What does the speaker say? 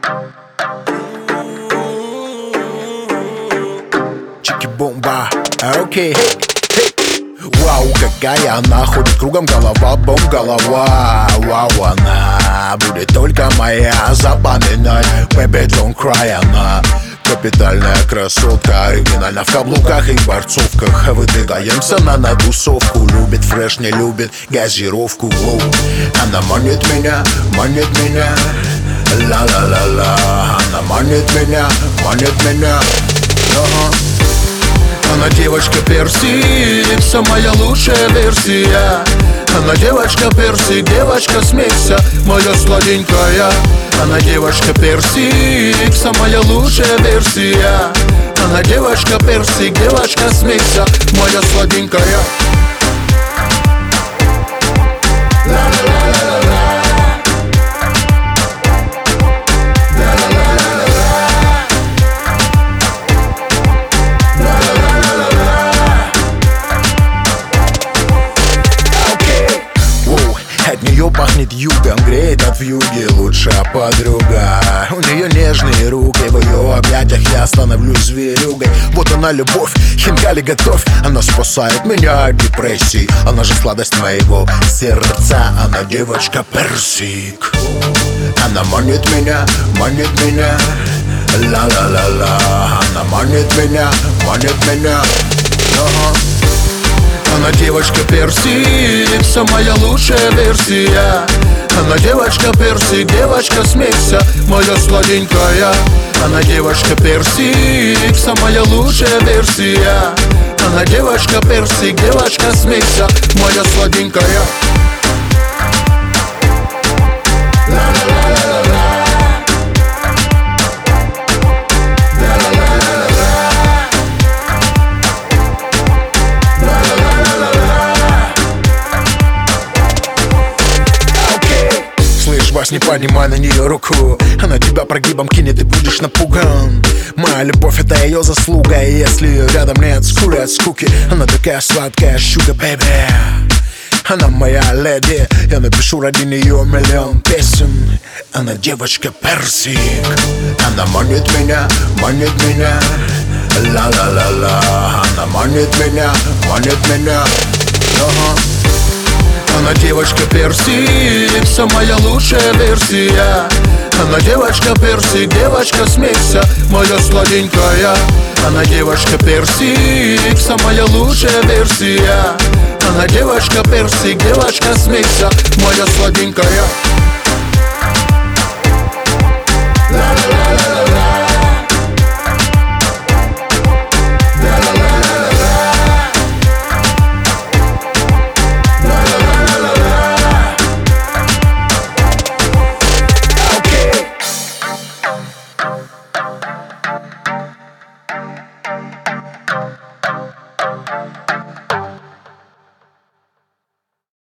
Чики-бомба, окей, вау, какая она, ходит кругом голова, голова. Вау, она будет только моя, запоминай, baby, don't cry, она капитальная красотка, оригинально в каблуках и борцовках. Выдвигаемся на тусовку, любит фреш, не любит газировку. Воу. Она манит меня, ла-ла-ла-ла. Она манит меня, Она девочка персик, самая лучшая версия. Она девочка персик, девочка смейся, моя сладенькая. Она девочка персик, самая лучшая версия. Она девочка персик, девочка смейся, моя сладенькая. От нее пахнет югом, греет от вьюги лучшая подруга. У нее нежные руки, в ее объятиях я становлюсь зверюгой. Вот она любовь, хинкали готовь. Она спасает меня от депрессии. Она же сладость моего сердца. Она девочка персик. Она манит меня, ла-ла-ла-ла. Она манит меня, Она девочка персик, самая лучшая версия. Она девочка персик, девочка смейся, моя сладенькая. Она девочка персик, самая лучшая версия. Она девочка персик, девочка смейся, моя сладенькая. Не поднимай на нее руку. Она тебя прогибом кинет и будешь напуган. Моя любовь — это ее заслуга. И если рядом нет скуры от скуки, она такая сладкая, sugar baby. Она моя леди, я напишу ради нее миллион песен. Она девочка персик. Она манит меня, ла-ла-ла-ла. Она манит меня, Она девочка персик, самая лучшая версия. Она девочка персик, девочка смейся, моя сладенькая. Она девочка персик, самая лучшая версия. Она девочка персик, девочка смейся, моя сладенькая.